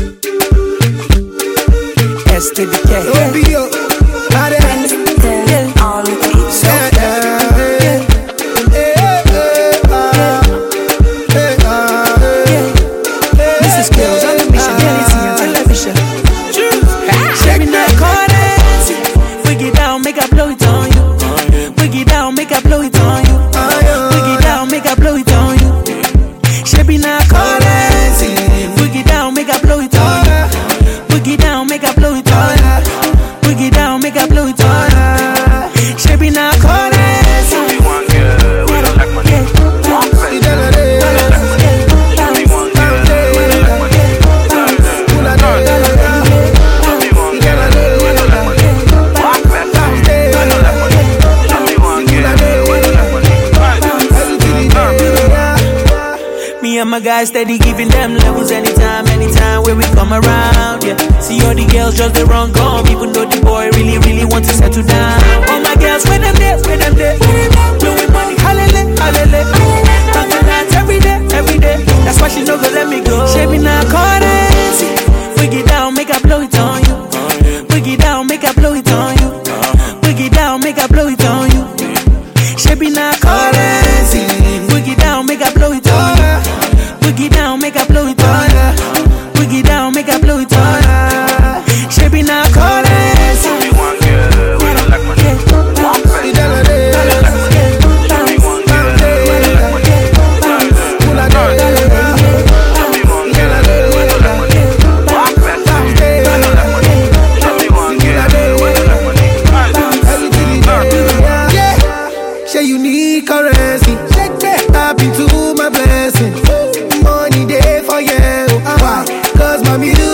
S to the K. On the beat. Mrs. Skills on the mission, Galaxy and television. Check me now, currency. Wig it down, make I blow it on you. Wig it down, make I blow it on you. Wig it down, make I blow it on you. Check me now, currency. Wig it down, make I blow it on you. Wig it down, make I blow it on you. Wig it down, make I blow it on you. Check me now, currency. We want girl, we don't like money. Want friends, we don't like money. We want girl, we don't like money. We want girl, we don't like money. Want friends, we don't like money. We want girl, we don't like money. Me and my guys steady giving them levels anytime when we come around, yeah. See all the girls just they run gone, even though the boy really want to settle down. All my girls, where them there, blowing money, hallelujah. Talking nights every day. That's why she no go let me go. Shaving our currency, wig it down, make I blow it on you. Wig it down, make I blow it on you. Wig it down, make I blow it on you. Shaving our currency, wig it down, make I blow it on you. Wig it down, make I blow it on you. Wig it down, make I blow it on you. Shaping our currency. We want girl, we don't like money. Want friends, we don't like money. We want girl, we don't like money. We want girl, we don't like money. Want friends, we don't like money. We want girl, we don't like money. Yeah, say you need currency. Tap into my blessing. Money day for you. Why? Cause my music